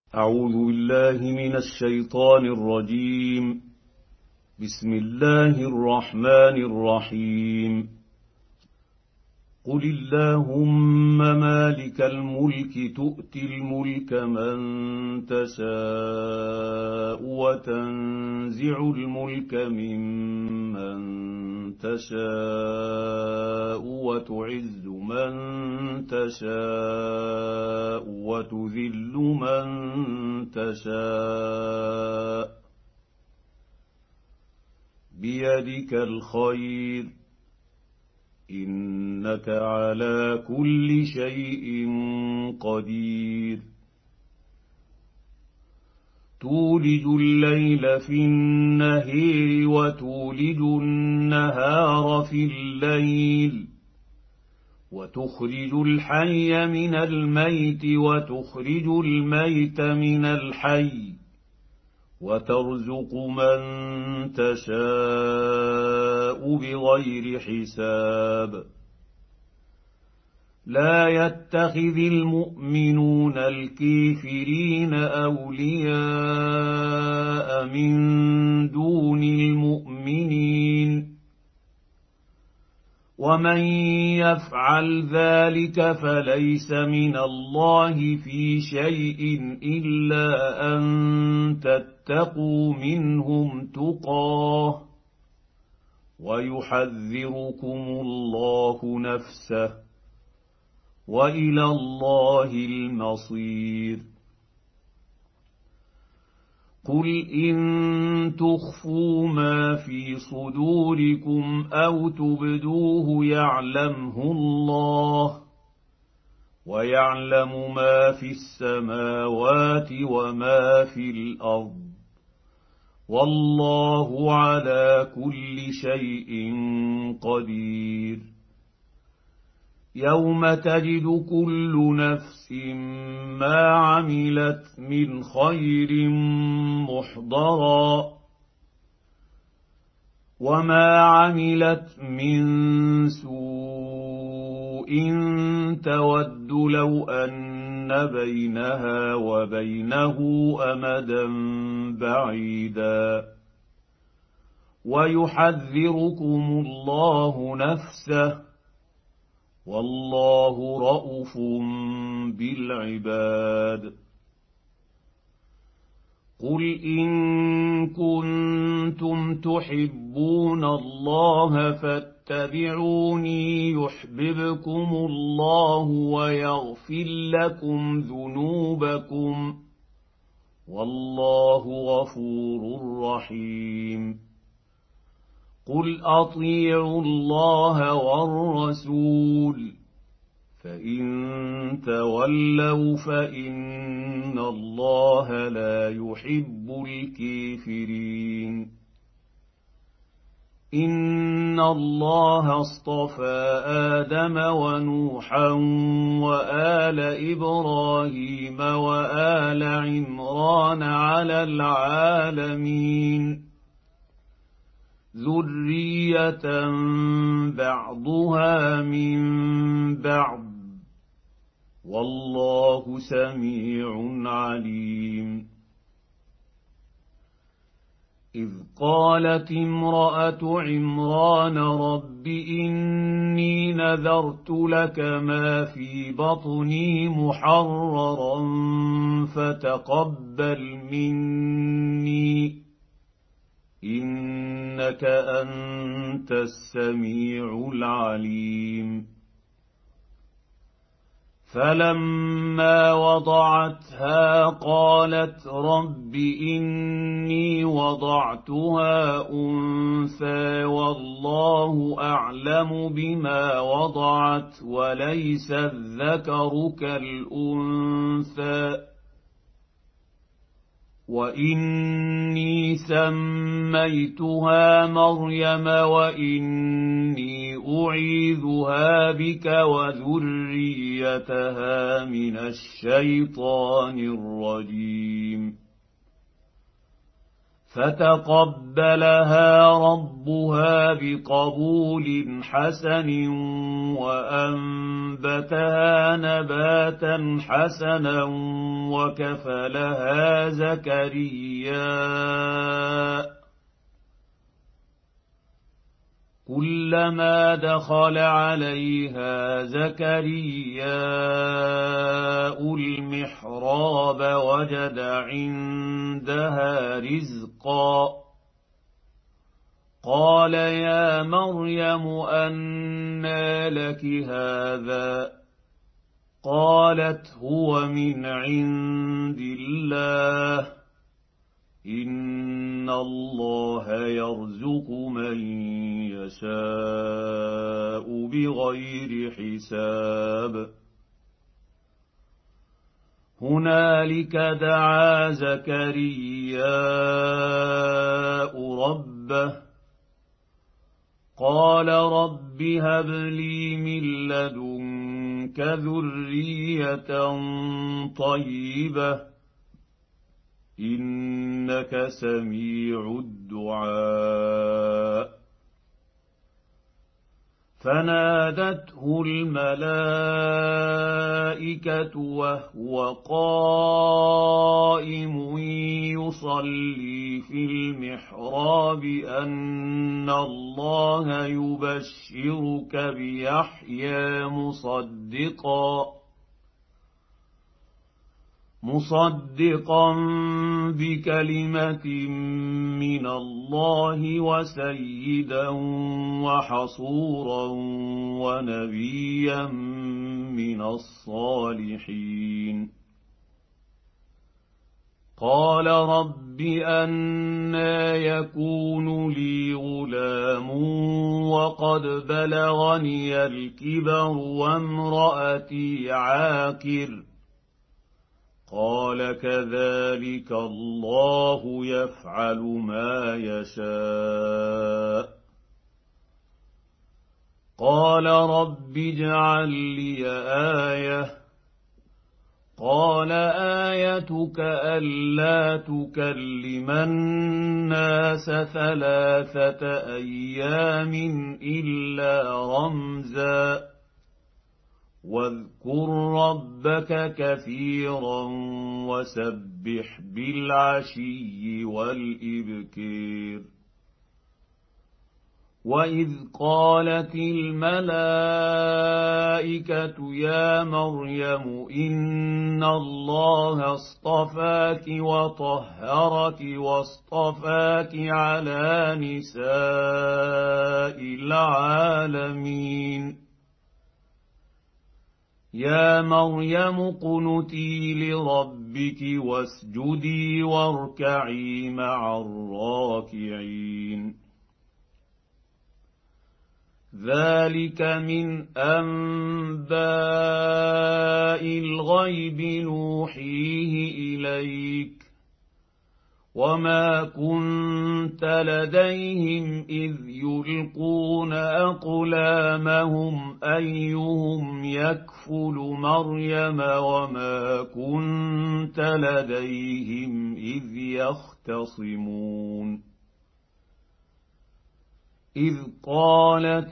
أعوذ بالله من الشيطان الرجيم. بسم الله الرحمن الرحيم. قل اللهم مالك الملك تؤتي الملك من تشاء وتنزع الملك ممن تشاء وتعز من تشاء وتذل من تشاء بيدك الخير إنك على كل شيء قدير. تولج الليل في النهار وتولج النهار في الليل وتخرج الحي من الميت وتخرج الميت من الحي وترزق من تشاء بغير حساب. لا يتخذ المؤمنون الكافرين أولياء من دون المؤمنين ومن يفعل ذلك فليس من الله في شيء إلا أن تتقوا منهم تقاه ويحذركم الله نفسه وإلى الله المصير. قل إن تخفوا ما في صدوركم أو تبدوه يعلمه الله ويعلم ما في السماوات وما في الأرض والله على كل شيء قدير. يوم تجد كل نفس ما عملت من خير محضرا وما عملت من سوء تود لو أن بينها وبينه أمدا بعيدا ويحذركم الله نفسه والله رءوف بالعباد. قل إن كنتم تحبون الله فاتبعوني يحببكم الله ويغفر لكم ذنوبكم والله غفور رحيم. قل أطيعوا الله والرسول فإن تولوا فإن الله لا يحب الكافرين. إن الله اصطفى آدم ونوحا وآل إبراهيم وآل عمران على العالمين ذرية بعضها من بعض والله سميع عليم. إذ قالت امرأة عمران رب إني نذرت لك ما في بطني محررا فتقبل مني إنك أنت السميع العليم. فلما وضعتها قالت رب إني وضعتها أنثى والله أعلم بما وضعت وليس الذكر كالأنثى وإني سميتها مريم وإني أعيذها بك وذريتها من الشيطان الرجيم. فتقبلها ربها بقبول حسن وأنبتها نباتا حسنا وكفلها زكريا كلما دخل عليها زكرياء المحراب وجد عندها رزقا قال يا مريم أنى لك هذا قالت هو من عند الله إن الله يرزق من يشاء بغير حساب هنالك دعا زكرياء ربه قال رب هب لي من لدنك ذرية طيبة إنك سميع الدعاء فنادته الملائكة وهو قائم يصلي في المحراب أن الله يبشرك بيحيى مصدقا بكلمة من الله وسيدا وحصورا ونبيا من الصالحين قال رب أنى يكون لي غلام وقد بلغني الكبر وامرأتي عاقر قال كذلك الله يفعل ما يشاء قال رب اجعل لي آية قال آيتك ألا تكلم الناس 3 أيام إلا رمزا واذكر ربك كثيرا وسبح بالعشي والإبكار وإذ قالت الملائكة يا مريم إن الله اصطفاك وطهرك واصطفاك على نساء العالمين يا مريم اقنتي لربك واسجدي واركعي مع الراكعين ذلك من أنباء الغيب نوحيه إليك وما كنت لديهم إذ يلقون أقلامهم أيهم يكفل مريم وما كنت لديهم إذ يختصمون إذ قالت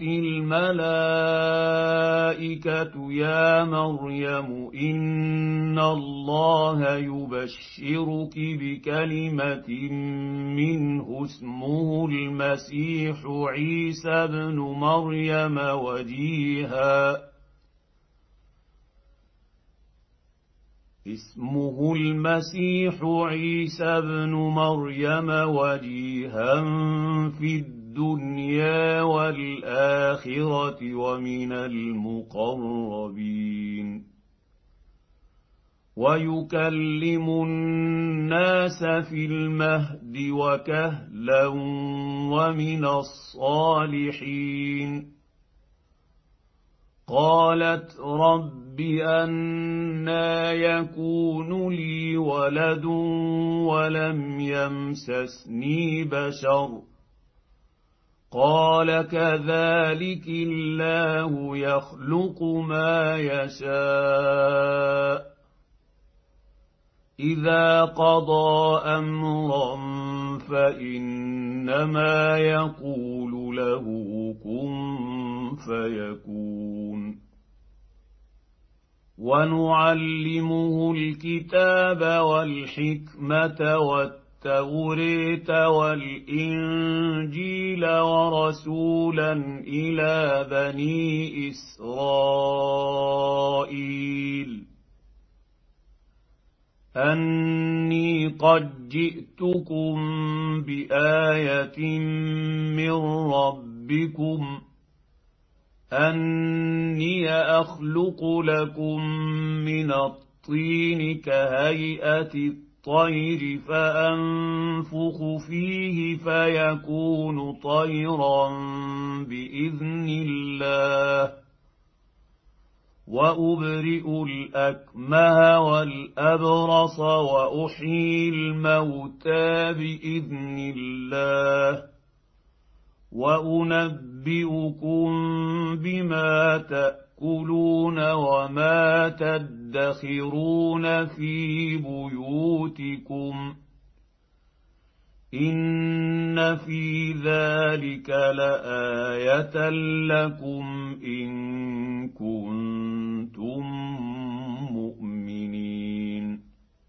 الملائكة يا مريم إن الله يبشرك بكلمة منه اسمه المسيح عيسى بن مريم وجيها في الدنيا والآخرة ومن المقربين ويكلم الناس في المهد وكهلا ومن الصالحين قالت رب أنى يكون لي ولد ولم يمسسني بشر قال كذلك الله يخلق ما يشاء إذا قضى أمرا فإنما يقول له كن فيكون. ونعلمه الكتاب والحكمة والتوراة والإنجيل ورسولا إلى بني إسرائيل أني قد جئتكم بآية من ربكم أني أخلق لكم من الطين كهيئة الطير فأنفخ فيه فيكون طيرا بإذن الله وأبرئ الأكمه والأبرص وأحيي الموتى بإذن الله وأنبئكم بما تأكلون وما تدخرون في بيوتكم إن في ذلك لآية لكم إن كنتم مؤمنين.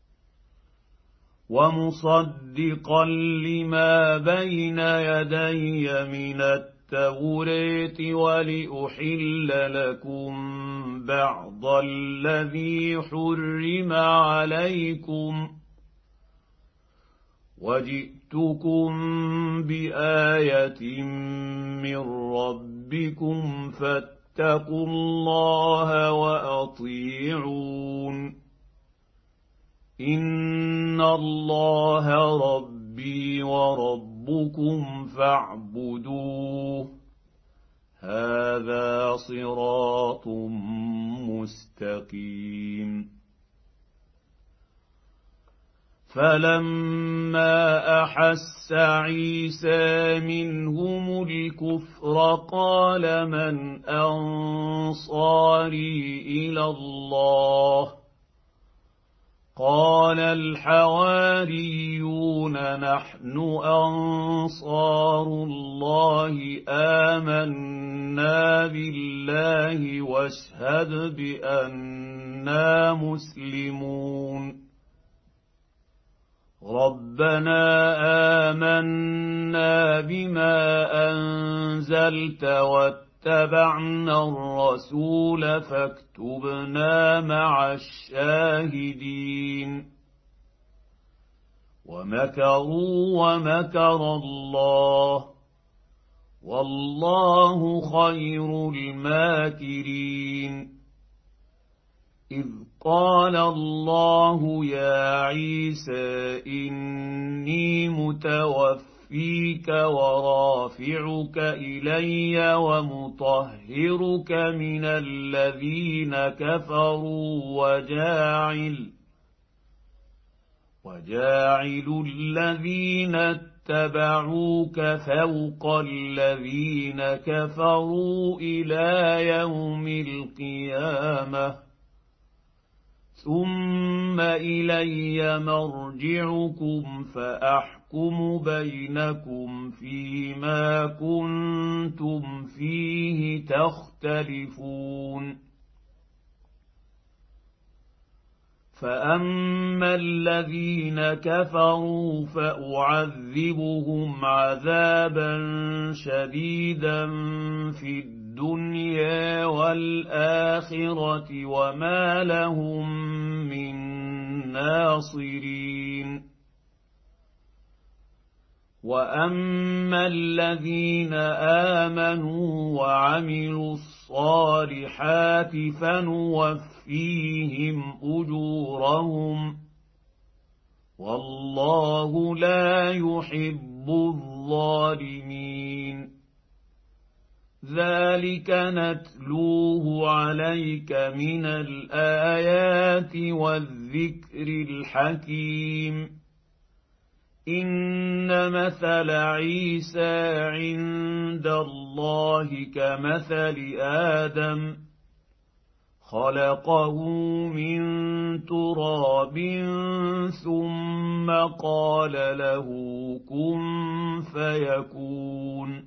ومصدقا لما بين يدي من التوراة ولأحل لكم بعض الذي حرم عليكم وجئتكم بآية من ربكم فاتقوا الله وأطيعون إن الله ربي وربكم فاعبدوه هذا صراط مستقيم. فلما أحس عيسى منهم الكفر قال من أنصاري إلى الله قال الحواريون نحن أنصار الله آمنا بالله واشهد بأننا مسلمون. ربنا آمنا بما أنزلت واتبعنا الرسول فاكتبنا مع الشاهدين. ومكروا ومكر الله والله خير الماكرين. إذ قال الله يا عيسى إني متوفيك ورافعك إلي ومطهرك من الذين كفروا وجاعل الذين اتبعوك فوق الذين كفروا إلى يوم القيامة ثم إلي مرجعكم فأحكم بينكم فيما كنتم فيه تختلفون. فأما الذين كفروا فأعذبهم عذابا شديدا في الدنيا والآخرة وما لهم من ناصرين. وأما الذين آمنوا وعملوا الصالحات فنوفيهم أجورهم والله لا يحب الظالمين. ذلك نتلوه عليك من الآيات والذكر الحكيم. إن مثل عيسى عند الله كمثل آدم خلقه من تراب ثم قال له كن فيكون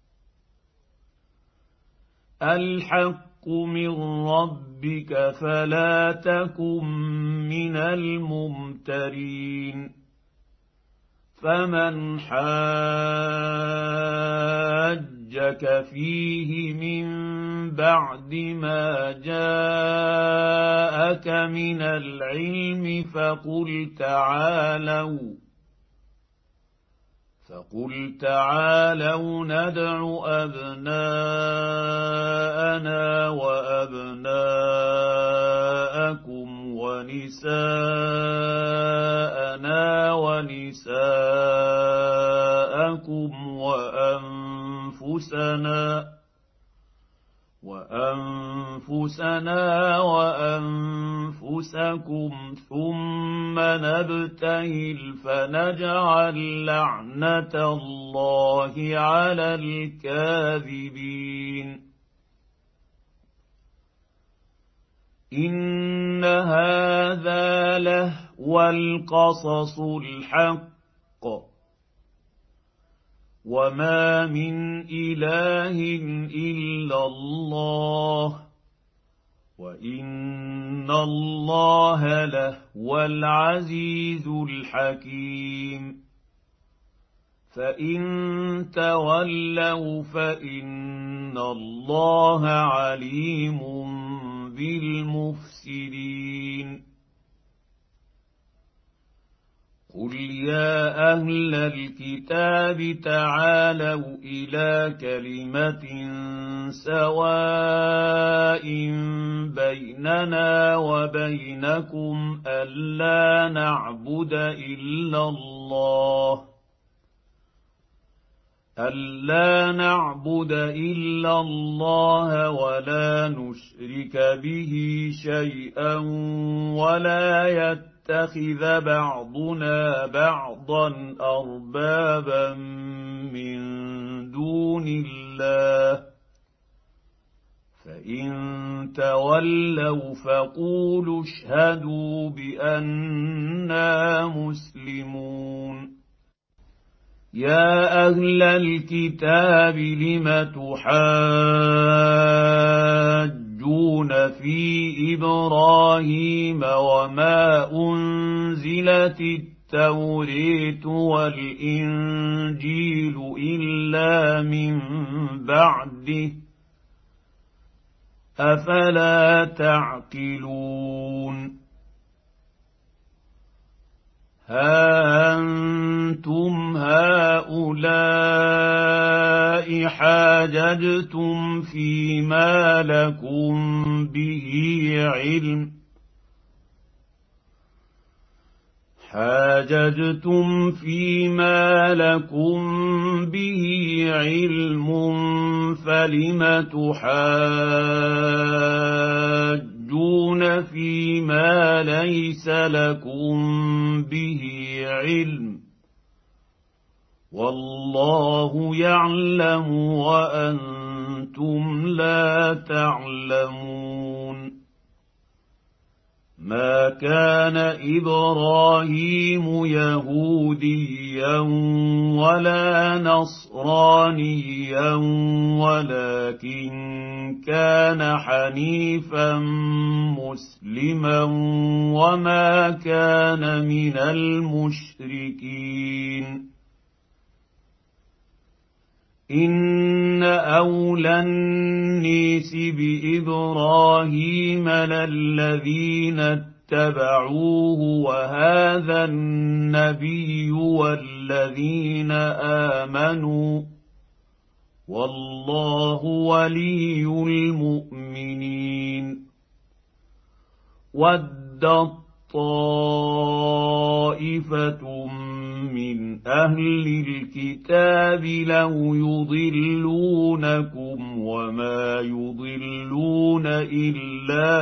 الحق من ربك فلا تكن من الممترين فمن حاجك فيه من بعد ما جاءك من العلم فقل تعالوا ندع أبناءنا وأبناءكم ونساءنا ونساءكم وأنفسنا وأنفسكم ثم نبتهل فنجعل لعنة الله على الكاذبين إن هذا لهو القصص الحق وما من إله إلا الله وإن الله لهو العزيز الحكيم فإن تولوا فإن الله عليم بالمفسدين قل يا أهل الكتاب تعالوا إلى كلمة سواء بيننا وبينكم ألا نعبد إلا الله ولا نشرك به شيئا ولا يتخذ بعضنا بعضا أربابا من دون الله فإن تولوا فقولوا اشهدوا بأننا مسلمون يا أهل الكتاب لم تحاجون في إبراهيم وما أنزلت التوراة والإنجيل إلا من بعده أفلا تعقلون ها أنتم هؤلاء حاججتم فيما لكم به علم فلم تحاجون فيما ليس لكم به علم والله يعلم وأنتم لا تعلمون ما كان إبراهيم يهوديا ولا نصرانيا ولكن كان حنيفا مسلما وما كان من المشركين إن أولى الناس بإبراهيم للذين اتبعوه وهذا النبي والذين آمنوا والله ولي المؤمنين ودت طائفة من أهل الكتاب لو يضلونكم وما يضلون إلا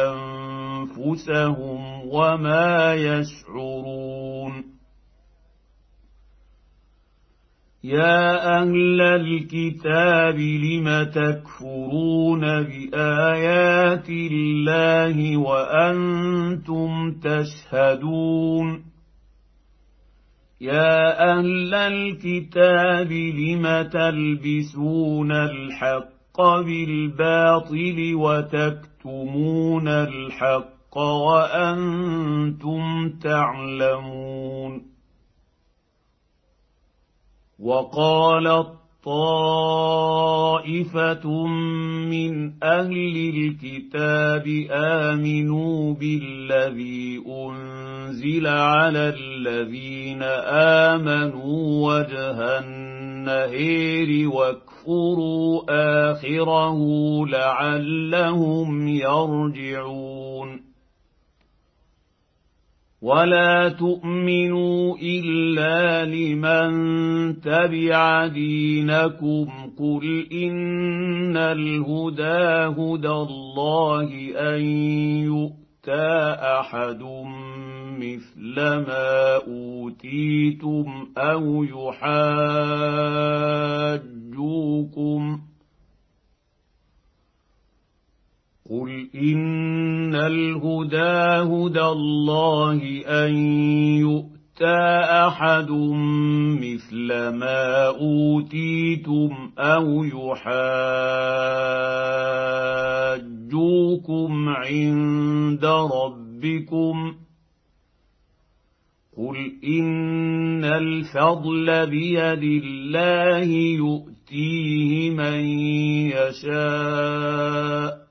أنفسهم وما يشعرون يا أهل الكتاب لم تكفرون بآيات الله وأنتم تشهدون يا أهل الكتاب لم تلبسون الحق بالباطل وتكتمون الحق وأنتم تعلمون وقالت طائفة من أهل الكتاب آمنوا بالذي أنزل على الذين آمنوا وجه النهار واكفروا آخره لعلهم يرجعون ولا تؤمنوا إلا لمن تبع دينكم قل إن الهدى هدى الله أن يؤتى أحد مثل ما أوتيتم أو يحاجوكم قل إن الهدى هدى الله أن يؤتى أحد مثل ما أوتيتم أو يحاجوكم عند ربكم قل إن الفضل بيد الله يؤتيه من يشاء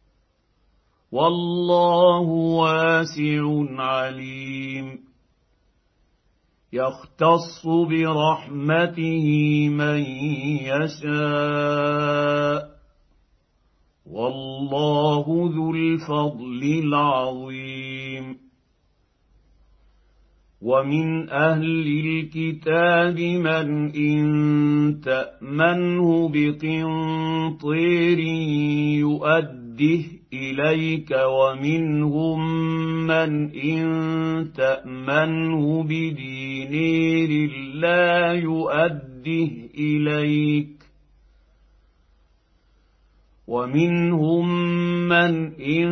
والله واسع عليم يختص برحمته من يشاء والله ذو الفضل العظيم ومن أهل الكتاب من إن تأمنه بقنطير يؤده إليك ومنهم من إن تأمنه بدينار لا يؤده إليك ومنهم من إن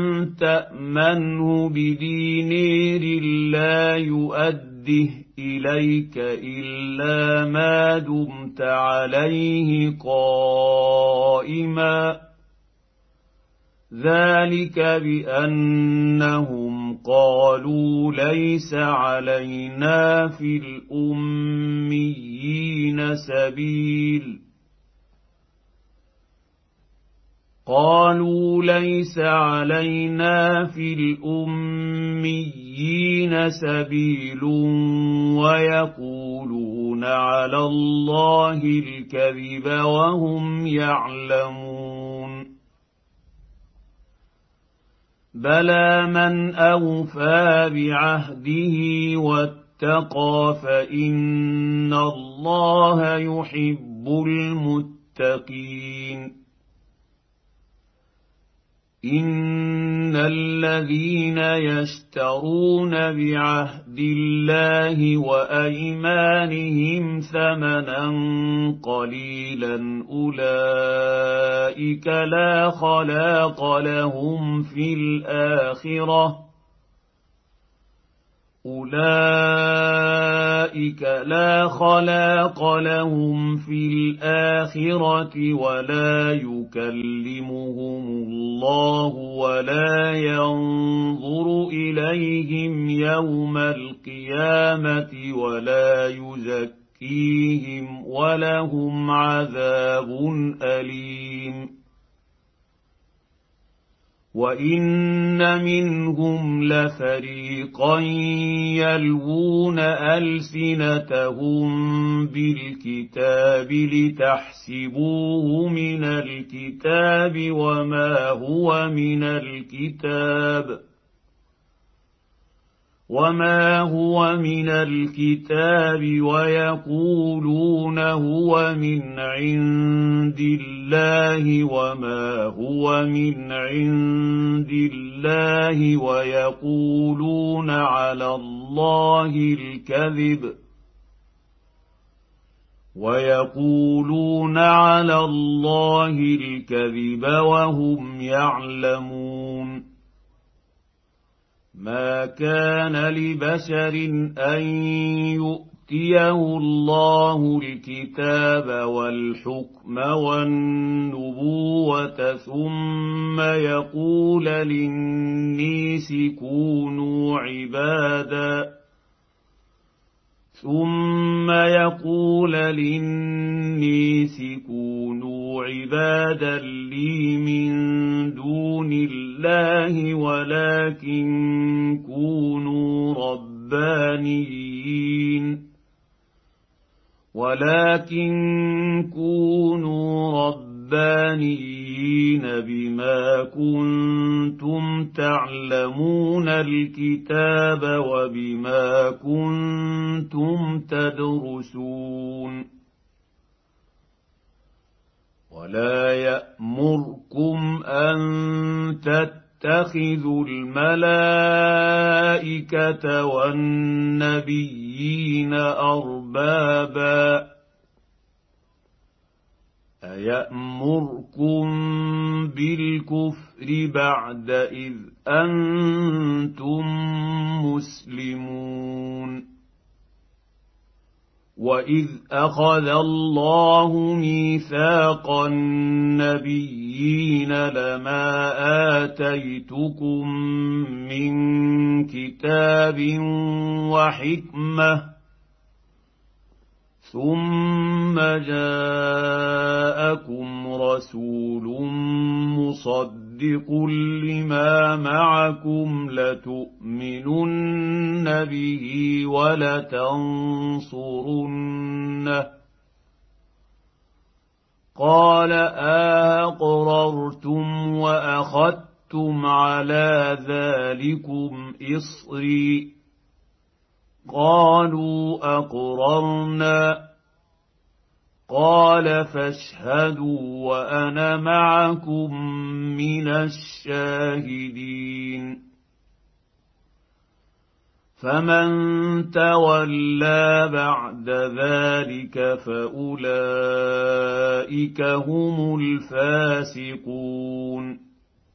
تأمنه بدينار لا يؤده إليك إلا ما دمت عليه قائما ذلك بأنهم قالوا ليس علينا في الأميين سبيل قالوا ليس علينا في الأميين سبيل ويقولون على الله الكذب وهم يعلمون بلى من أوفى بعهده واتقى فإن الله يحب المتقين إن الذين يشترون بعهد الله وأيمانهم ثمنا قليلا أولئك لا خلاق لهم في الآخرة ولا يكلمهم الله ولا ينظر إليهم يوم القيامة ولا يزكيهم ولهم عذاب أليم وإن منهم لفريقا يلوون ألسنتهم بالكتاب لتحسبوه من الكتاب وما هو من الكتاب ويقولون هو من عند الله وما هو من عند الله ويقولون على الله الكذب ويقولون على الله الكذب وهم يعلمون. ما كان لبشر أن يؤتيه الله الكتاب والحكم والنبوة ثم يقول للناس كونوا عبادا لي من دون الله ولكن كونوا ربانيين بما كنتم تعلمون الكتاب وبما كنتم تدرسون. ولا يأمركم أن تتخذوا الملائكة والنبيين أربابا أيأمركم بالكفر بعد إذ أنتم مسلمون. وإذ أخذ الله ميثاق النبيين لما آتيتكم من كتاب وحكمة ثم جاءكم رسول مصدق لما معكم لتؤمنن به ولتنصرنه قال أأقررتم وأخذتم على ذلكم إصري قالوا أقررنا قال فاشهدوا وأنا معكم من الشاهدين. فمن تولى بعد ذلك فأولئك هم الفاسقون.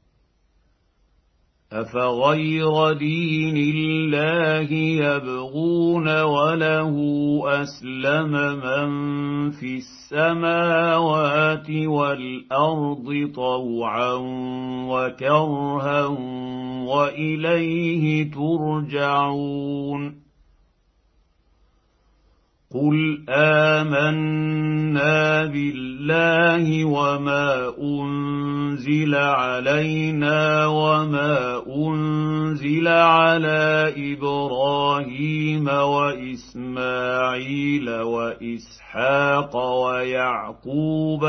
أفغير دين الله يبغون وله أسلم من في السماوات والأرض طوعا وكرها وإليه ترجعون. قل آمنا بالله وما أنزل علينا وما أنزل على إبراهيم وإسماعيل وإسحاق ويعقوب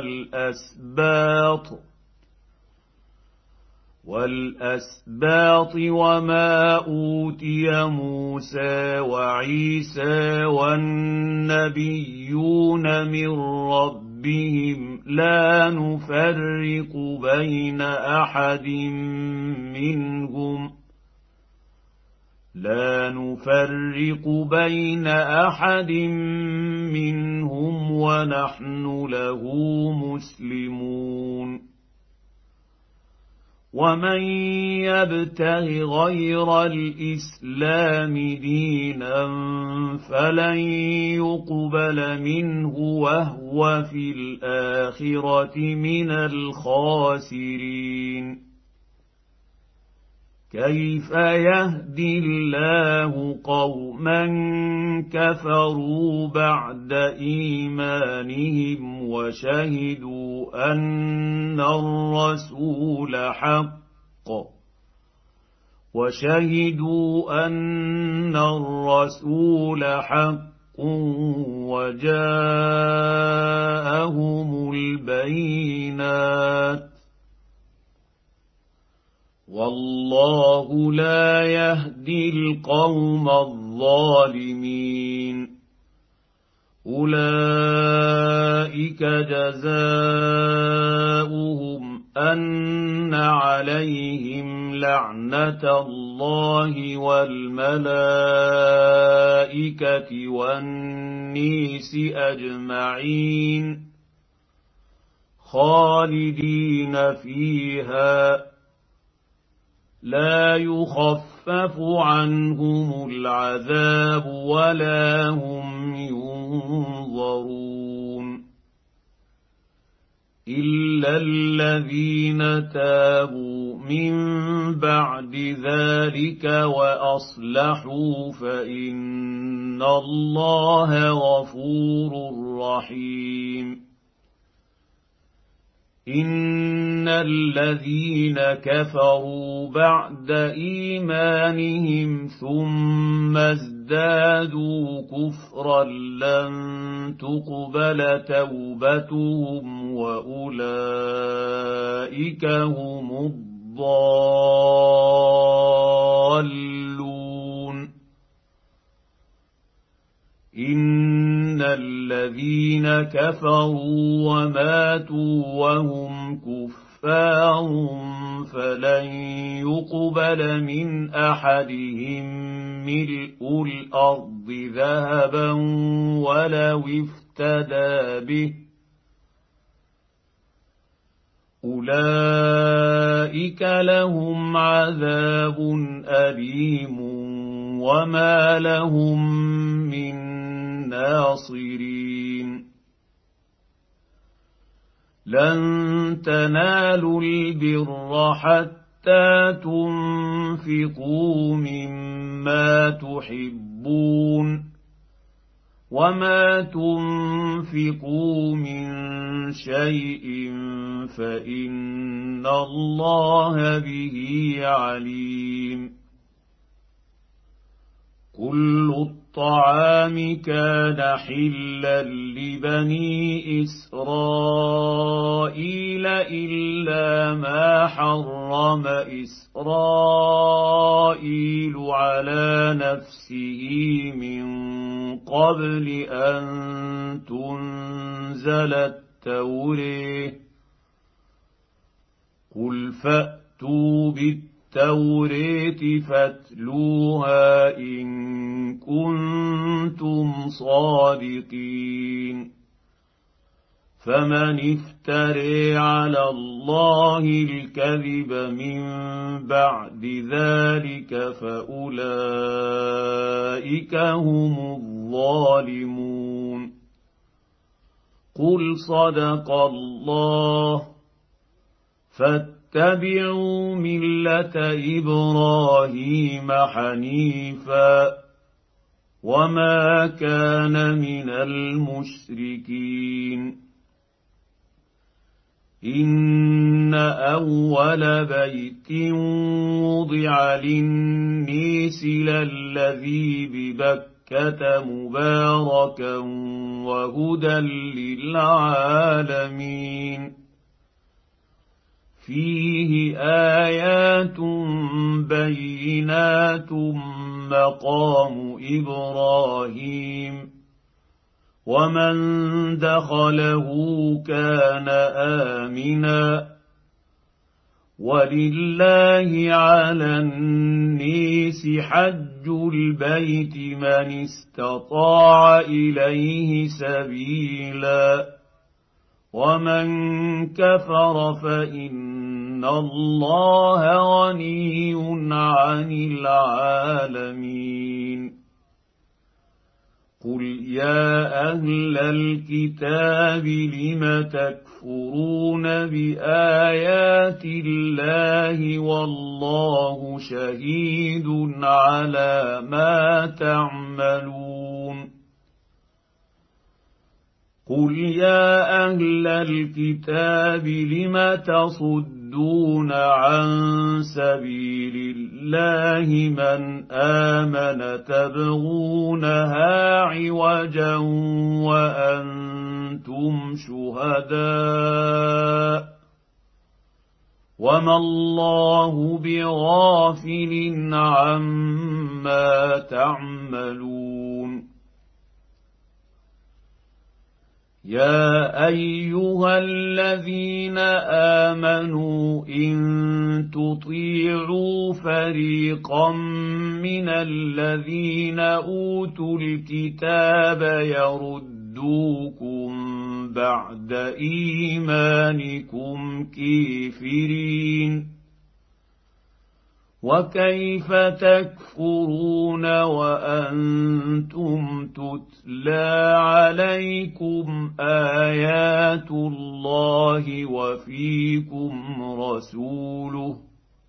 والأسباط وما أوتي موسى وعيسى والنبيون من ربهم لا نفرق بين أحد منهم ونحن له مسلمون. ومن يبتغ غير الإسلام دينا فلن يقبل منه وهو في الآخرة من الخاسرين. كيف يهدي الله قوما كفروا بعد إيمانهم وشهدوا أن الرسول حق وجاءهم البينات والله لا يهدي القوم الظالمين. أولئك جزاؤهم أن عليهم لعنة الله والملائكة والناس أجمعين خالدين فيها لا يخفف عنهم العذاب ولا هم ينظرون إلا الذين تابوا من بعد ذلك وأصلحوا فإن الله غفور رحيم إن الذين كفروا بعد إيمانهم ثم ازدادوا كفرا لن تقبل توبتهم وأولئك هم الضالون إن الذين كفروا وماتوا وهم كفار فلن يقبل من أحدهم ملء الأرض ذهبا ولو افتدى به أولئك لهم عذاب أليم وما لهم من ناصرين لن تنالوا البر حتى تنفقوا مما تحبون وما تنفقوا من شيء فإن الله به عليم كل الطعام كان حلا لبني إسرائيل إلا ما حرم إسرائيل على نفسه من قبل أن تنزل التوراة قل فأتوا بالتوراة فاتلوها إن كنتم صادقين فمن افتري على الله الكذب من بعد ذلك فأولئك هم الظالمون قل صدق الله فاتبعوا ملة إبراهيم حنيفا وما كان من المشركين إن أول بيت وضع للناس للذي ببكة مباركا وهدى للعالمين فيه آيات بينات مقام إبراهيم ومن دخله كان آمنا ولله على الناس حج البيت من استطاع إليه سبيلا ومن كفر فإن الله غني عن العالمين قل يا أهل الكتاب لم تكفرون بآيات الله والله شهيد على ما تعملون قل يا أهل الكتاب لم تصدون عن سبيل الله من آمن تبغونها عوجا وأنتم شهداء وما الله بغافل عما تعملون يا ايها الذين امنوا ان تطيعوا فريقا من الذين اوتوا الكتاب يردوكم بعد ايمانكم كافرين وكيف تكفرون وانتم تتلى عليكم ايات الله وفيكم رسوله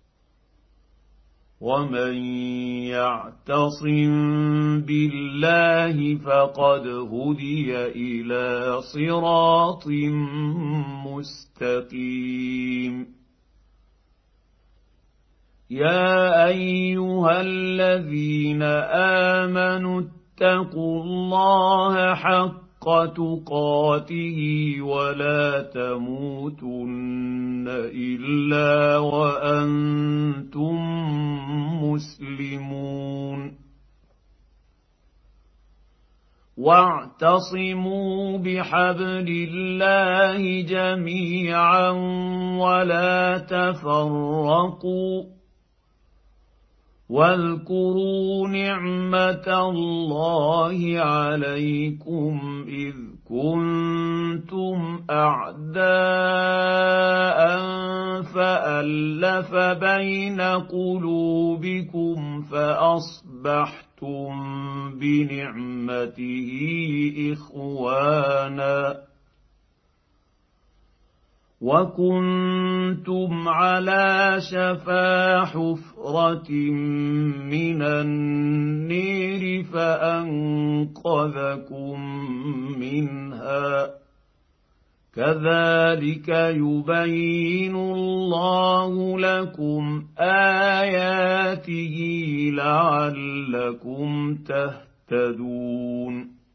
ومن يعتصم بالله فقد هدي الى صراط مستقيم يا ايها الذين امنوا اتقوا الله حق تقاته ولا تموتن الا وانتم مسلمون واعتصموا بحبل الله جميعا ولا تفرقوا واذكروا نعمة الله عليكم إذ كنتم أعداء فألف بين قلوبكم فأصبحتم بنعمته إخوانا وكنتم على شفا حفرة من النير فأنقذكم منها كذلك يبين الله لكم آياته لعلكم تهتدون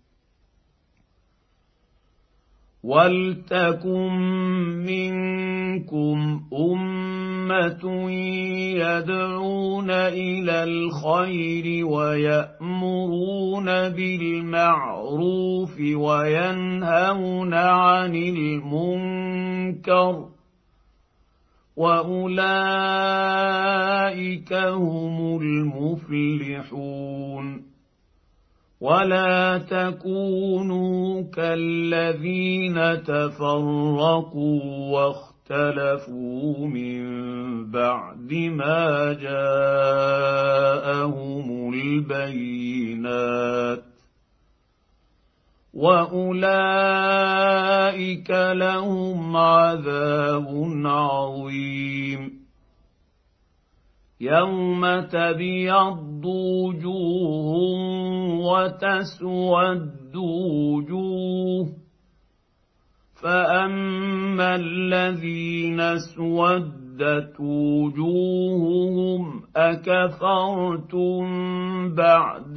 ولتكن منكم أمة يدعون إلى الخير ويأمرون بالمعروف وينهون عن المنكر وأولئك هم المفلحون ولا تكونوا كالذين تفرقوا واختلفوا من بعد ما جاءهم البينات وأولئك لهم عذاب عظيم يوم تبيض وجوه وتسود وجوه فأما الذين اسودت وجوههم أكفرتم بعد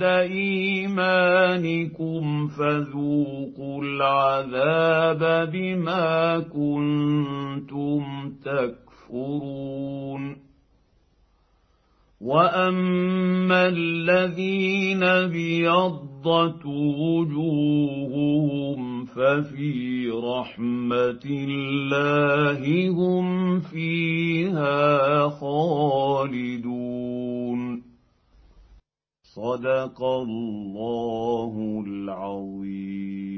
إيمانكم فذوقوا العذاب بما كنتم تكفرون وأما الذين ابيضت وجوههم ففي رحمة الله هم فيها خالدون صدق الله العظيم.